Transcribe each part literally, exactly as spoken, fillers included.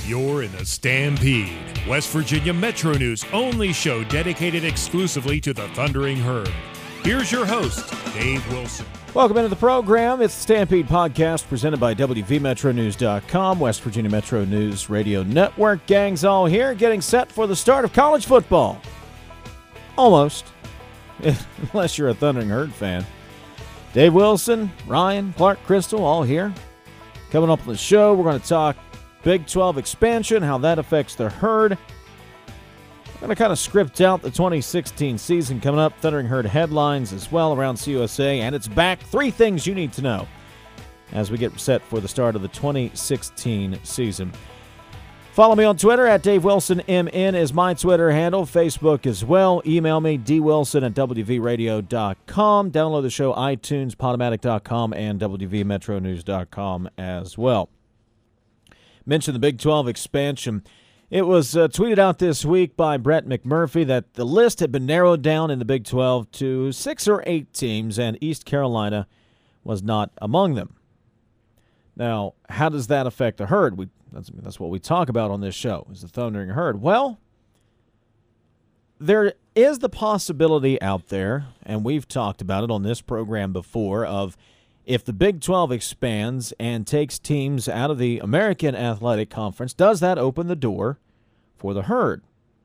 You're in the Stampede, West Virginia Metro News' only show dedicated exclusively to the Thundering Herd. Here's your host, Dave Wilson. Welcome into the program. It's the Stampede Podcast presented by W V Metro News dot com, West Virginia Metro News Radio Network. Gang's all here, getting set for the start of college football. Almost. Unless you're a Thundering Herd fan. Dave Wilson, Ryan, Clark Crystal, all here. Coming up on the show, we're going to talk Big twelve expansion, how that affects the Herd. We're going to kind of script out the twenty sixteen season coming up. Thundering Herd headlines as well around C U S A, and it's back. Three things you need to know as we get set for the start of the twenty sixteen season. Follow me on Twitter at Dave Wilson M N is my Twitter handle. Facebook as well. Email me, d wilson at w v radio dot com. Download the show, iTunes, podomatic dot com, and w v metro news dot com as well. Mentioned the Big twelve expansion. It was uh, tweeted out this week by Brett McMurphy that the list had been narrowed down in the Big twelve to six or eight teams, and East Carolina was not among them. Now, how does that affect the Herd? We, that's, that's what we talk about on this show, is the Thundering Herd. Well, there is the possibility out there, and we've talked about it on this program before, of if the Big twelve expands and takes teams out of the American Athletic Conference, does that open the door for the Herd?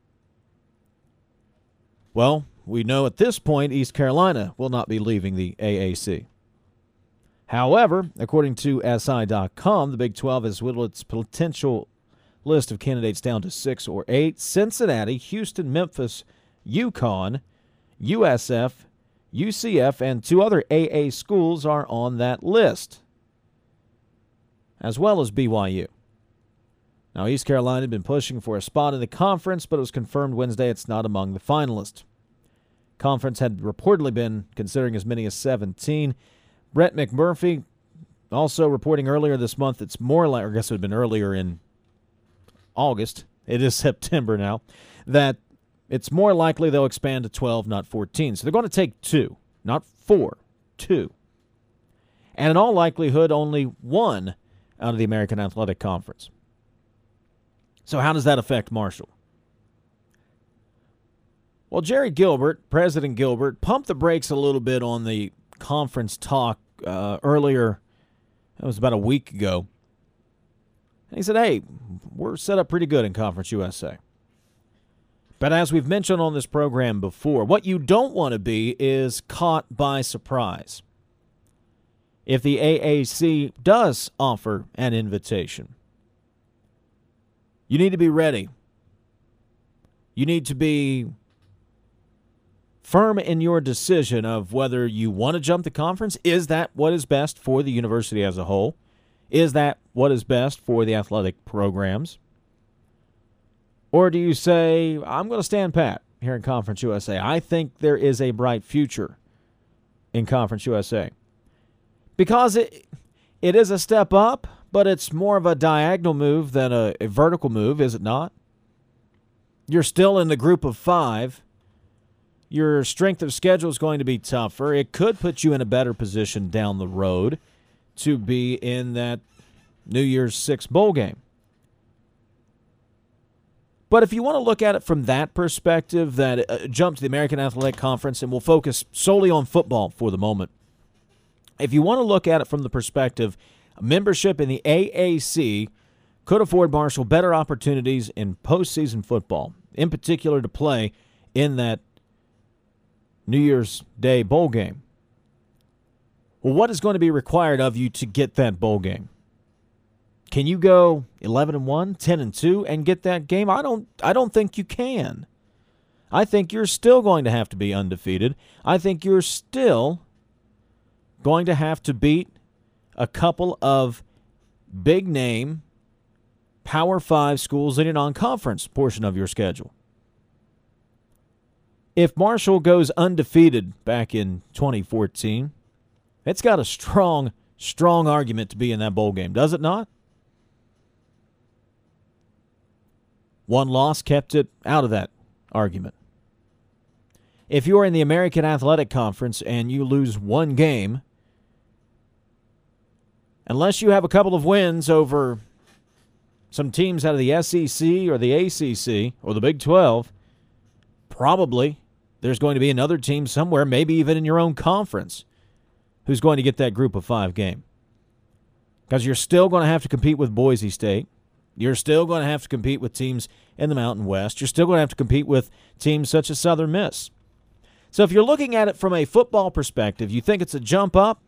Well, we know at this point East Carolina will not be leaving the A A C. However, according to S I dot com, the Big twelve has whittled its potential list of candidates down to six or eight. Cincinnati, Houston, Memphis, UConn, U S F, U C F, and two other A A schools are on that list, as well as B Y U. Now, East Carolina had been pushing for a spot in the conference, but it was confirmed Wednesday it's not among the finalists. Conference had reportedly been considering as many as seventeen. Brett McMurphy also reporting earlier this month it's more like, or I guess it would have been earlier in August, it is September now, that it's more likely they'll expand to twelve, not fourteen. So they're going to take two, not four, two. And in all likelihood, only one out of the American Athletic Conference. So how does that affect Marshall? Well, Jerry Gilbert, President Gilbert, pumped the brakes a little bit on the conference talk uh, earlier. It was about a week ago. And he said, hey, we're set up pretty good in Conference U S A. But as we've mentioned on this program before, what you don't want to be is caught by surprise. If the A A C does offer an invitation, you need to be ready. You need to be firm in your decision of whether you want to jump the conference. Is that what is best for the university as a whole? Is that what is best for the athletic programs? Or do you say, I'm going to stand pat here in Conference U S A. I think there is a bright future in Conference U S A. Because it it is a step up, but it's more of a diagonal move than a, a vertical move, is it not? You're still in the group of five. Your strength of schedule is going to be tougher. It could put you in a better position down the road to be in that New Year's Six bowl game. But if you want to look at it from that perspective, that uh, jump to the American Athletic Conference, and we'll focus solely on football for the moment. If you want to look at it from the perspective, membership in the A A C could afford Marshall better opportunities in postseason football, in particular to play in that New Year's Day bowl game. Well, what is going to be required of you to get that bowl game? Can you go eleven and one, ten and two and get that game? I don't I don't think you can. I think you're still going to have to be undefeated. I think you're still going to have to beat a couple of big name Power Five schools in your non-conference portion of your schedule. If Marshall goes undefeated back in twenty fourteen, it's got a strong, strong argument to be in that bowl game, does it not? One loss kept it out of that argument. If you're in the American Athletic Conference and you lose one game, unless you have a couple of wins over Some teams out of the S E C or the A C C or the Big twelve, probably there's going to be another team somewhere, maybe even in your own conference, who's going to get that group of five game. Because you're still going to have to compete with Boise State. You're still going to have to compete with teams in the Mountain West. You're still going to have to compete with teams such as Southern Miss. So if you're looking at it from a football perspective, you think it's a jump up,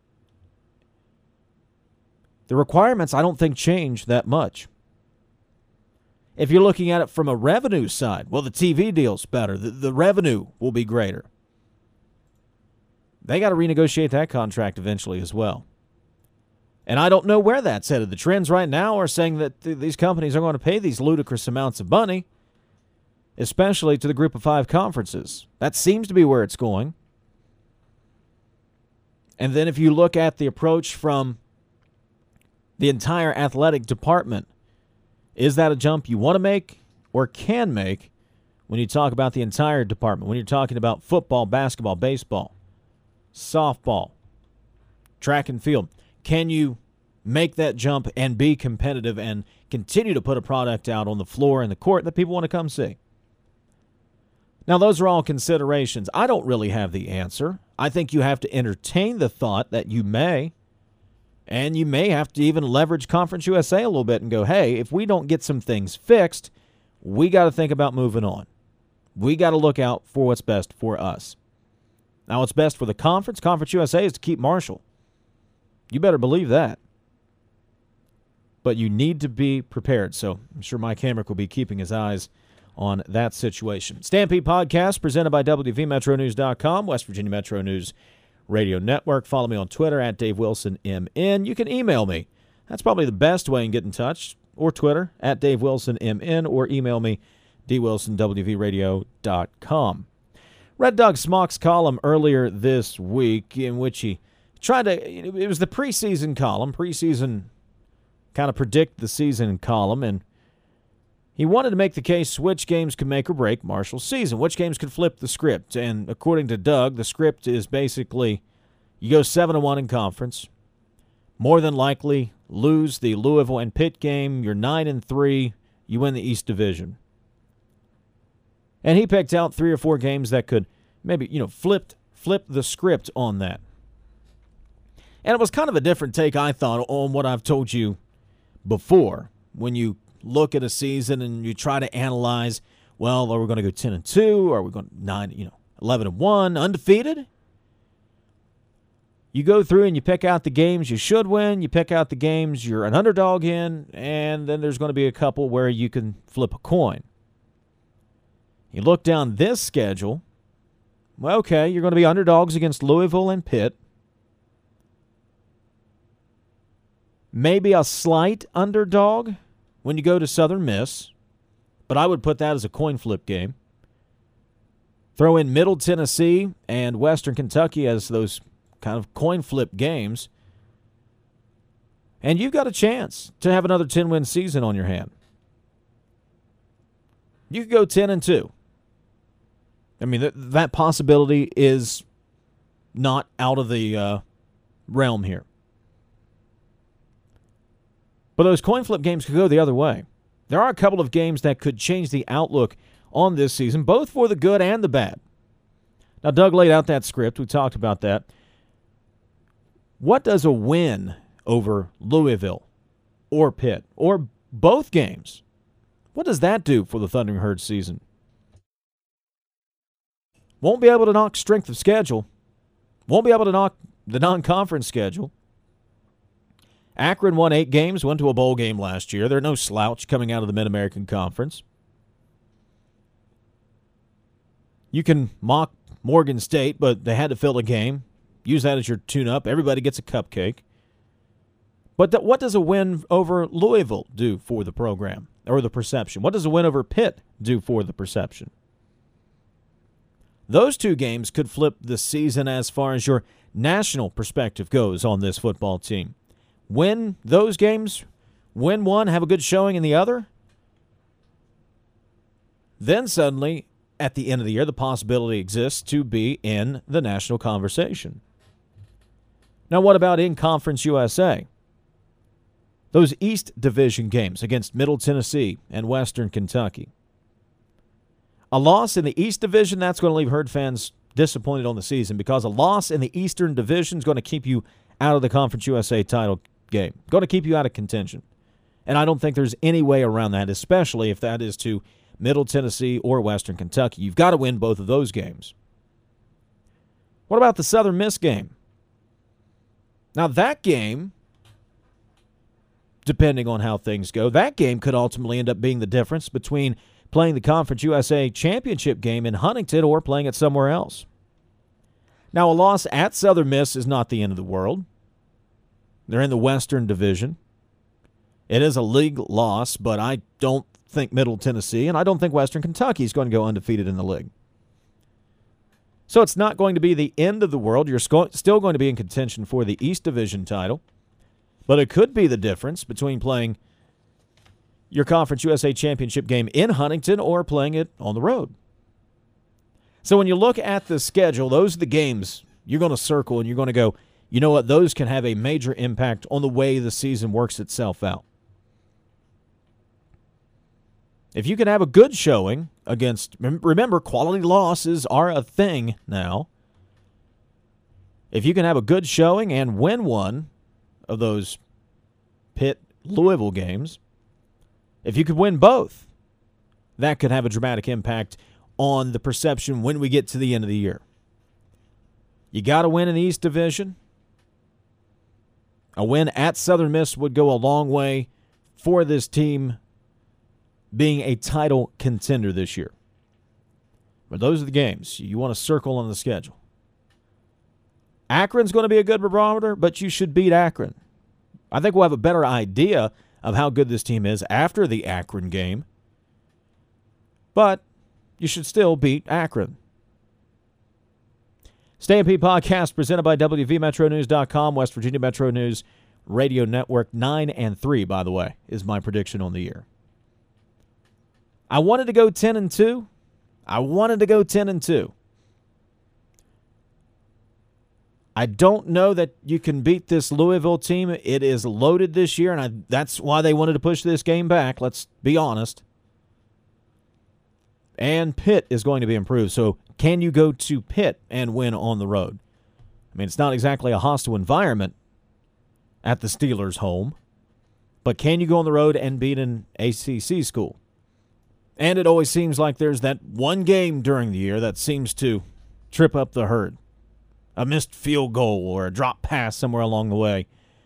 the requirements I don't think change that much. If you're looking at it from a revenue side, well, the T V deal's better. The, the revenue will be greater. They got to renegotiate that contract eventually as well. And I don't know where that's headed. The trends right now are saying that th- these companies are going to pay these ludicrous amounts of money, especially to the group of five conferences. That seems to be where it's going. And then if you look at the approach from the entire athletic department, is that a jump you want to make or can make when you talk about the entire department, when you're talking about football, basketball, baseball, softball, track and field? Can you make that jump and be competitive and continue to put a product out on the floor and the court that people want to come see? Now, those are all considerations. I don't really have the answer. I think you have to entertain the thought that you may, and you may have to even leverage Conference U S A a little bit and go, hey, if we don't get some things fixed, we got to think about moving on. We got to look out for what's best for us. Now, what's best for the conference, Conference U S A, is to keep Marshall. You better believe that. But you need to be prepared. So I'm sure Mike Hamrick will be keeping his eyes on that situation. Stampede Podcast presented by W V Metro News dot com, West Virginia Metro News Radio Network. Follow me on Twitter at Dave Wilson M N. You can email me. That's probably the best way to get in touch. Or Twitter at Dave Wilson M N, or email me d wilson w v radio dot com. Red Doug Smock's column earlier this week, in which he tried to, it was the preseason column, preseason kind of predict the season column, and he wanted to make the case which games could make or break Marshall's season, which games could flip the script. And according to Doug, the script is basically you go seven and one in conference, more than likely lose the Louisville and Pitt game, you're nine and three, you win the East Division. And he picked out three or four games that could maybe, you know, flipped flip the script on that. And it was kind of a different take, I thought, on what I've told you before. When you look at a season and you try to analyze, well, are we going to go ten and two? Are we going nine, you know, eleven and one, undefeated? You go through and you pick out the games you should win, you pick out the games you're an underdog in, and then there's going to be a couple where you can flip a coin. You look down this schedule, well, okay, you're going to be underdogs against Louisville and Pitt. Maybe a slight underdog when you go to Southern Miss, but I would put that as a coin flip game. Throw in Middle Tennessee and Western Kentucky as those kind of coin flip games, and you've got a chance to have another ten-win season on your hand. You could go ten and two. I mean, th- that possibility is not out of the uh, realm here. But those coin flip games could go the other way. There are a couple of games that could change the outlook on this season, both for the good and the bad. Now, Doug laid out that script. We talked about that. What does a win over Louisville or Pitt, or both games, what does that do for the Thundering Herd season? Won't be able to knock strength of schedule. Won't be able to knock the non-conference schedule. Akron won eight games, went to a bowl game last year. They're no slouch coming out of the Mid-American Conference. You can mock Morgan State, but they had to fill a game. Use that as your tune-up. Everybody gets a cupcake. But th- what does a win over Louisville do for the program or the perception? What does a win over Pitt do for the perception? Those two games could flip the season as far as your national perspective goes on this football team. Win those games, win one, have a good showing in the other. Then suddenly, at the end of the year, the possibility exists to be in the national conversation. Now, what about in Conference U S A? those East Division games against Middle Tennessee and Western Kentucky. A loss in the East Division, that's going to leave Herd fans disappointed on the season because a loss in the Eastern Division is going to keep you out of the Conference U S A title game, going to keep you out of contention. And I don't think there's any way around that, especially if that is to Middle Tennessee or Western Kentucky. You've got to win both of those games. What about the Southern Miss game? Now, that game, depending on how things go, that game could ultimately end up being the difference between playing the Conference U S A championship game in Huntington or playing it somewhere else. Now, a loss at Southern Miss is not the end of the world. They're in the Western Division. It is a league loss, but I don't think Middle Tennessee and I don't think Western Kentucky is going to go undefeated in the league. So it's not going to be the end of the world. You're still going to be in contention for the East Division title, but it could be the difference between playing your Conference U S A Championship game in Huntington or playing it on the road. So when you look at the schedule, those are the games you're going to circle and you're going to go, you know what, those can have a major impact on the way the season works itself out. If you can have a good showing against, remember, quality losses are a thing now. If you can have a good showing and win one of those Pitt-Louisville games, if you could win both, that could have a dramatic impact on the perception when we get to the end of the year. You got to win in the East Division. A win at Southern Miss would go a long way for this team being a title contender this year. But those are the games you want to circle on the schedule. Akron's going to be a good barometer, but you should beat Akron. I think we'll have a better idea of how good this team is after the Akron game. But you should still beat Akron. Stampede Podcast presented by W V Metro News dot com, West Virginia Metro News Radio Network. nine and three, by the way, is my prediction on the year. I wanted to go ten and two. I wanted to go ten and two. I don't know that you can beat this Louisville team. It is loaded this year, and I, that's why they wanted to push this game back. Let's be honest. And Pitt is going to be improved. So can you go to Pitt and win on the road? I mean, it's not exactly a hostile environment at the Steelers' home, but can you go on the road and beat an A C C school? And it always seems like there's that one game during the year that seems to trip up the herd. A missed field goal or a drop pass somewhere along the way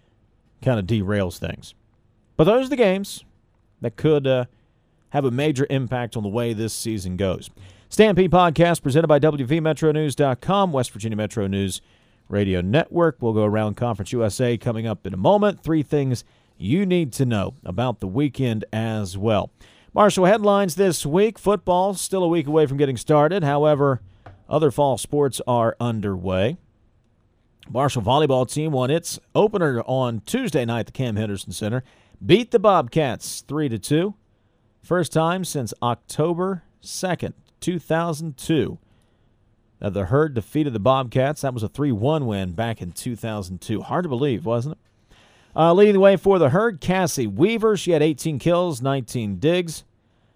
kind of derails things. But those are the games that could uh, have a major impact on the way this season goes. Stampede Podcast presented by W V Metro News dot com, West Virginia Metro News Radio Network. We'll go around Conference U S A coming up in a moment. Three things you need to know about the weekend as well. Marshall headlines this week. Football still a week away from getting started. However, other fall sports are underway. Marshall volleyball team won its opener on Tuesday night at the Cam Henderson Center. Beat the Bobcats three to two. First time since October second, two thousand two. That the Herd defeated the Bobcats. That was a three one win back in two thousand two. Hard to believe, wasn't it? Uh, leading the way for the Herd, Cassie Weaver. She had eighteen kills, nineteen digs.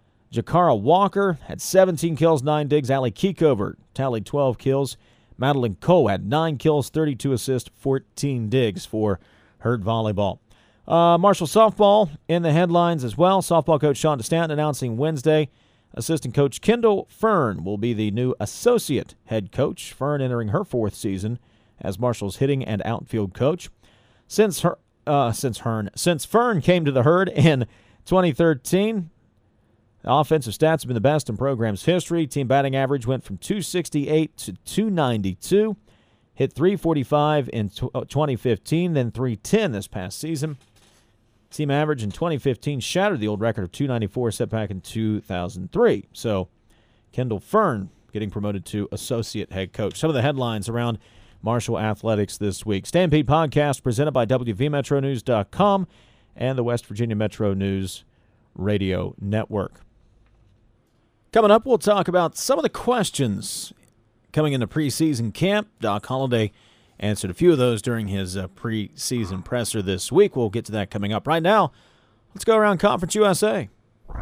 Jakara Walker had seventeen kills, nine digs. Allie Keekover tallied twelve kills. Madeline Cole had nine kills, thirty-two assists, fourteen digs for Herd Volleyball. Uh, Marshall softball in the headlines as well. Softball coach Sean DeStanton announcing Wednesday assistant coach Kendall Fern will be the new associate head coach. Fern entering her fourth season as Marshall's hitting and outfield coach. Since her, uh, since Hearn, since Fern came to the Herd in twenty thirteen, the offensive stats have been the best in program's history. Team batting average went from two sixty-eight to two ninety-two. Hit three forty-five in twenty fifteen, then three ten this past season. Team average in twenty fifteen shattered the old record of two ninety-four set back in two thousand three. So Kendall Fern getting promoted to associate head coach. Some of the headlines around Marshall Athletics this week. Stampede Podcast presented by W V Metro News dot com and the West Virginia Metro News Radio Network. Coming up, we'll talk about some of the questions coming into preseason camp. Doc Holliday answered a few of those during his uh, preseason presser this week. We'll get to that coming up. Right now, let's go around Conference U S A.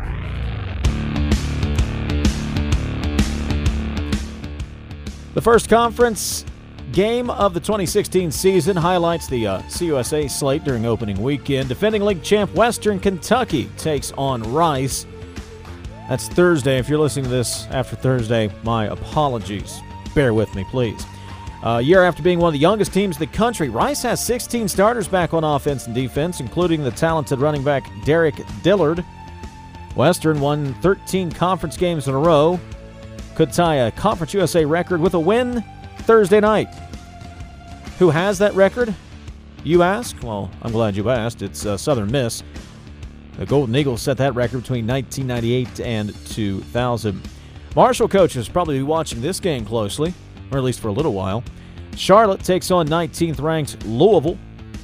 The first conference game of the twenty sixteen season highlights the uh, C U S A slate during opening weekend. Defending league champ Western Kentucky takes on Rice. That's Thursday. If you're listening to this after Thursday, my apologies. Bear with me, please. A uh, year after being one of the youngest teams in the country, Rice has sixteen starters back on offense and defense, including the talented running back Derek Dillard. Western won thirteen conference games in a row. Could tie a Conference U S A record with a win Thursday night. Who has that record, you ask? Well, I'm glad you asked. It's uh, Southern Miss. The Golden Eagles set that record between nineteen ninety-eight and two thousand. Marshall coaches probably be watching this game closely, or at least for a little while. Charlotte takes on nineteenth-ranked Louisville.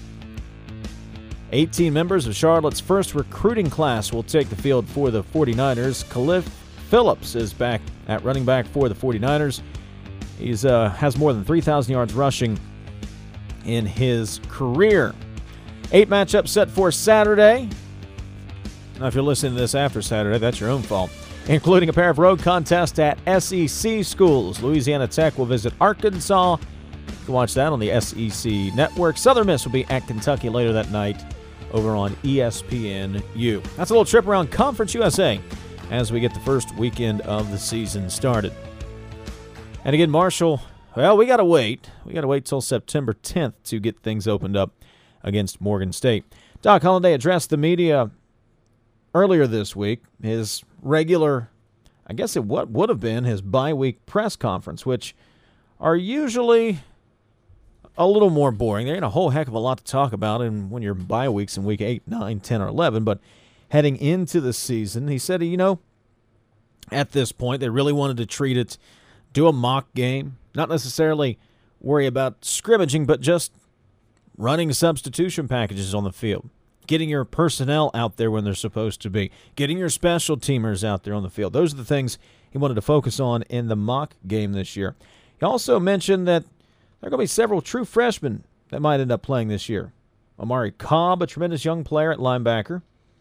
eighteen members of Charlotte's first recruiting class will take the field for the forty-niners. Khalif Phillips is back at running back for the forty-niners. He uh, has more than three thousand yards rushing in his career. Eight matchups set for Saturday. Now, if you're listening to this after Saturday, that's your own fault. Including a pair of road contests at S E C schools. Louisiana Tech will visit Arkansas. You can watch that on the S E C network. Southern Miss will be at Kentucky later that night over on E S P N U. That's a little trip around Conference U S A as we get the first weekend of the season started. And again, Marshall, well, we got to wait. We got to wait till September tenth to get things opened up against Morgan State. Doc Holliday addressed the media earlier this week, his regular, I guess it what would have been his bye-week press conference, which are usually a little more boring. There ain't a whole heck of a lot to talk about and when your bye weeks in week eight, nine, ten, or eleven, but heading into the season, he said, you know, at this point, they really wanted to treat it, do a mock game, not necessarily worry about scrimmaging, but just running substitution packages on the field. Getting your personnel out there when they're supposed to be. Getting your special teamers out there on the field. Those are the things he wanted to focus on in the mock game this year. He also mentioned that there are going to be several true freshmen that might end up playing this year. Amari Cobb, a tremendous young player at linebacker.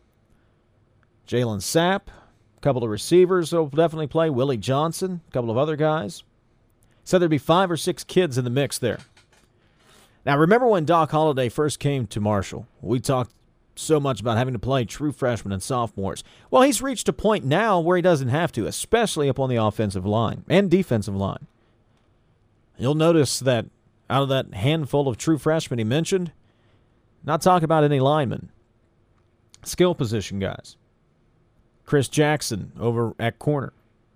Jalen Sapp, a couple of receivers that will definitely play. Willie Johnson, a couple of other guys. Said there'd be five or six kids in the mix there. Now, remember when Doc Holliday first came to Marshall? We talked so much about having to play true freshmen and sophomores. Well, he's reached a point now where he doesn't have to, especially up on the offensive line and defensive line. You'll notice that out of that handful of true freshmen he mentioned, not talking about any linemen, skill position guys. Chris Jackson over at corner.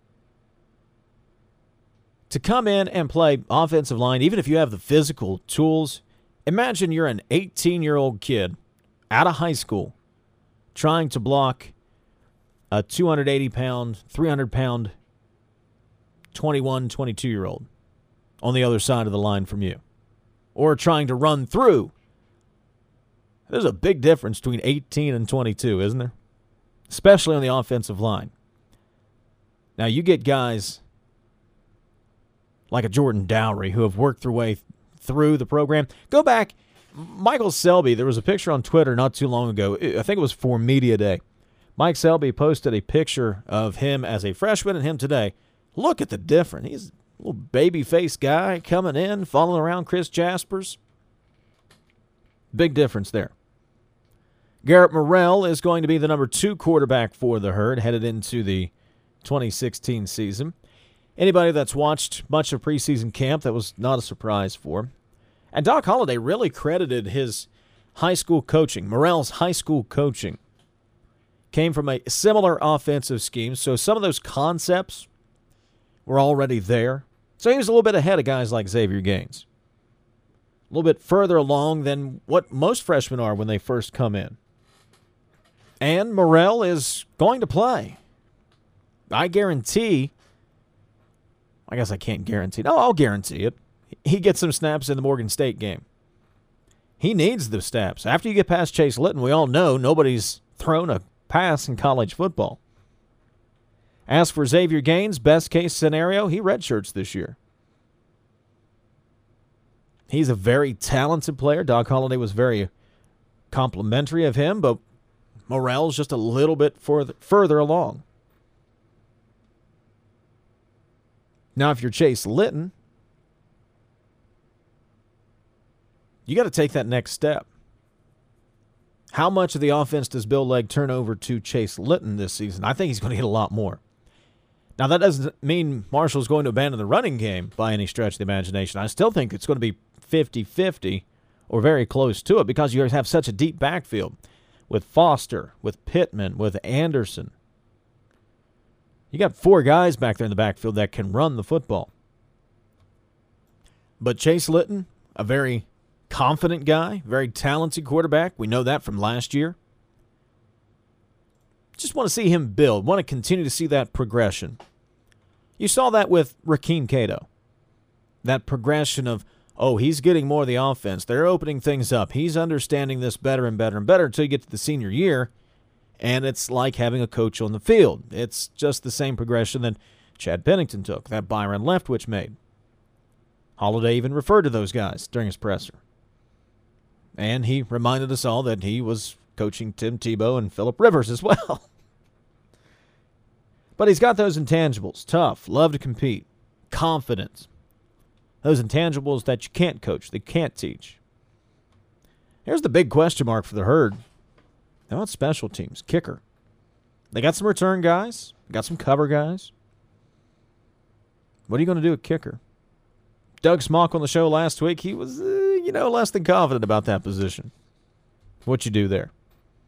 To come in and play offensive line, even if you have the physical tools, imagine you're an eighteen-year-old kid out of high school trying to block a two hundred eighty pound, three hundred pound, twenty-one, twenty-two-year-old on the other side of the line from you. Or trying to run through. There's a big difference between eighteen and twenty-two, isn't there? Especially on the offensive line. Now, you get guys like a Jordan Dowry who have worked their way through the program. Go back. Michael Selby, there was a picture on Twitter not too long ago. I think it was for Media Day. Mike Selby posted a picture of him as a freshman and him today. Look at the difference. He's a little baby-faced guy coming in, following around Chris Jaspers. Big difference there. Garrett Morrell is going to be the number two quarterback for the Herd headed into the twenty sixteen season. Anybody that's watched much of preseason camp, that was not a surprise for. And Doc Holliday really credited his high school coaching. Morrell's high school coaching came from a similar offensive scheme, so some of those concepts were already there. So he was a little bit ahead of guys like Xavier Gaines. A little bit further along than what most freshmen are when they first come in. And Morrell is going to play. I guarantee, I guess I can't guarantee. No, I'll guarantee it. He gets some snaps in the Morgan State game. He needs the snaps. After you get past Chase Litton, we all know nobody's thrown a pass in college football. As for Xavier Gaines, best case scenario, he redshirts this year. He's a very talented player. Doc Holliday was very complimentary of him, but Morrell's just a little bit further, further along. Now, if you're Chase Litton, you got to take that next step. How much of the offense does Bill Legg turn over to Chase Litton this season? I think he's going to get a lot more. Now, that doesn't mean Marshall's going to abandon the running game by any stretch of the imagination. I still think it's going to be fifty-fifty or very close to it because you have such a deep backfield with Foster, with Pittman, with Anderson. You got four guys back there in the backfield that can run the football. But Chase Litton, a very confident guy, very talented quarterback. We know that from last year. Just want to see him build, want to continue to see that progression. You saw that with Rakeem Cato. That progression of, oh, he's getting more of the offense. They're opening things up. He's understanding this better and better and better until you get to the senior year, and it's like having a coach on the field. It's just the same progression that Chad Pennington took, that Byron Leftwich made. Holliday even referred to those guys during his presser. And he reminded us all that he was coaching Tim Tebow and Phillip Rivers as well. But he's got those intangibles. Tough, love to compete, confidence. Those intangibles that you can't coach, that you can't teach. Here's the big question mark for the Herd. How about special teams? Kicker. They got some return guys, got some cover guys. What are you going to do at kicker? Doug Smock on the show last week, he was, uh, you know, less than confident about that position. What you do there?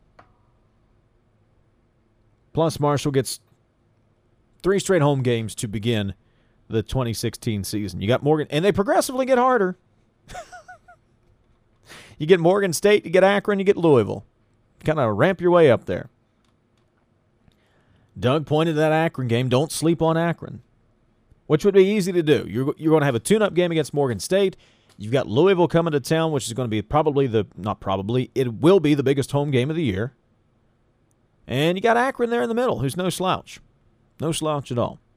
Plus, Marshall gets three straight home games to begin the twenty sixteen season. You got Morgan, and they progressively get harder. You get Morgan State, you get Akron, you get Louisville. Kind of ramp your way up there. Doug pointed to that Akron game. Don't sleep on Akron, which would be easy to do. You're, you're going to have a tune-up game against Morgan State. You've got Louisville coming to town, which is going to be probably the, not probably, it will be the biggest home game of the year. And you got Akron there in the middle, who's no slouch. No slouch at all.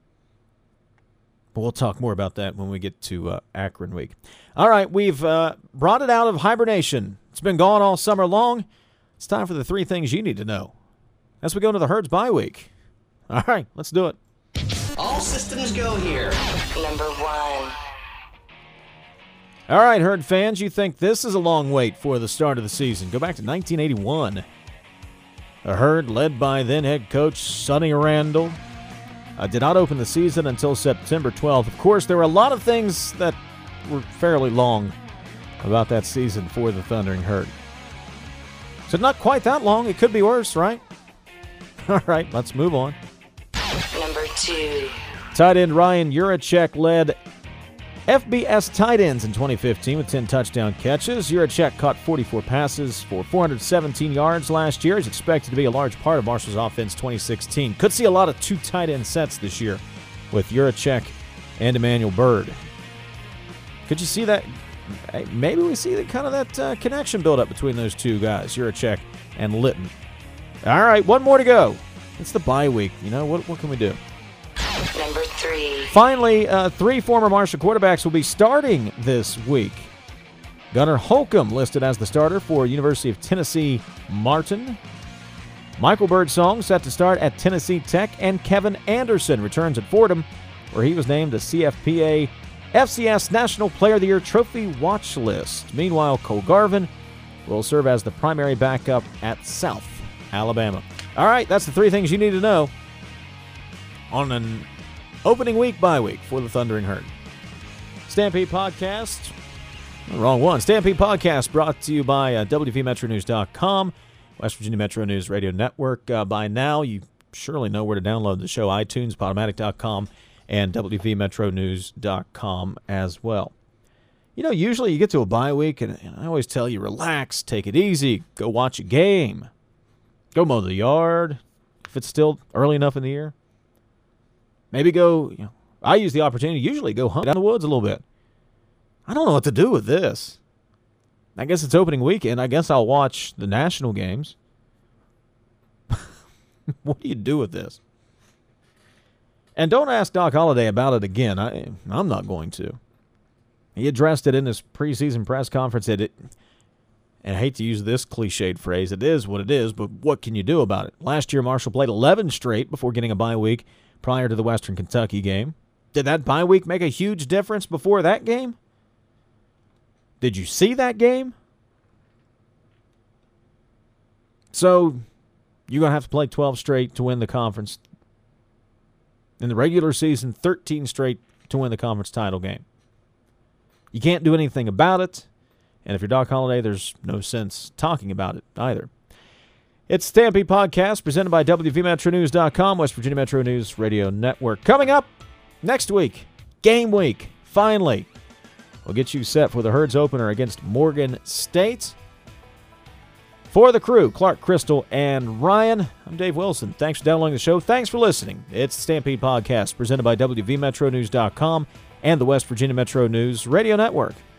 But we'll talk more about that when we get to uh, Akron week. All right, we've uh, brought it out of hibernation. It's been gone all summer long. It's time for the three things you need to know as we go into the Herd's bye week. All right, let's do it. All systems go here. Number one. All right, Herd fans, you think this is a long wait for the start of the season. Go back to nineteen eighty-one. The Herd, led by then head coach Sonny Randall, uh, did not open the season until September twelfth. Of course, there were a lot of things that were fairly long about that season for the Thundering Herd. So not quite that long. It could be worse, right? All right, let's move on. Number two. Tight end Ryan Urachek led F B S tight ends in twenty fifteen with ten touchdown catches. Urachek caught forty-four passes for four hundred seventeen yards last year. He's expected to be a large part of Marshall's offense twenty sixteen. Could see a lot of two tight end sets this year with Urachek and Emmanuel Byrd. Could you see that? Maybe we see the, kind of that uh, connection build up between those two guys, Urachek and Litton. All right, one more to go. It's the bye week. You know, what, what can we do? Number three. Finally, uh, three former Marshall quarterbacks will be starting this week. Gunnar Holcomb listed as the starter for University of Tennessee Martin. Michael Birdsong set to start at Tennessee Tech, and Kevin Anderson returns at Fordham, where he was named a C F P A F C S National Player of the Year Trophy Watch List. Meanwhile, Cole Garvin will serve as the primary backup at South Alabama. All right, that's the three things you need to know on an opening week bye week for the Thundering Herd. Stampede Podcast, wrong one. Stampede Podcast brought to you by uh, W V Metro News dot com, West Virginia Metro News Radio Network. Uh, by now, you surely know where to download the show, iTunes, Podomatic dot com, and W V Metro News dot com as well. You know, usually you get to a bye week, and, and I always tell you, relax, take it easy, go watch a game, go mow the yard, if it's still early enough in the year. Maybe go, you know, I use the opportunity, usually go hunt down the woods a little bit. I don't know what to do with this. I guess it's opening weekend. I guess I'll watch the national games. What do you do with this? And don't ask Doc Holliday about it again. I, I'm not going to. He addressed it in his preseason press conference. That it, and I hate to use this cliched phrase, it is what it is, but what can you do about it? Last year, Marshall played eleven straight before getting a bye week prior to the Western Kentucky game. Did that bye week make a huge difference before that game? Did you see that game? So you're going to have to play twelve straight to win the conference. In the regular season, thirteen straight to win the conference title game. You can't do anything about it. And if you're Doc Holliday, there's no sense talking about it either. It's Stampede Podcast presented by W V Metro News dot com, West Virginia Metro News Radio Network. Coming up next week, game week, finally. We'll get you set for the Herds opener against Morgan State. For the crew, Clark, Crystal, and Ryan, I'm Dave Wilson. Thanks for downloading the show. Thanks for listening. It's the Stampede Podcast presented by W V Metro News dot com and the West Virginia Metro News Radio Network.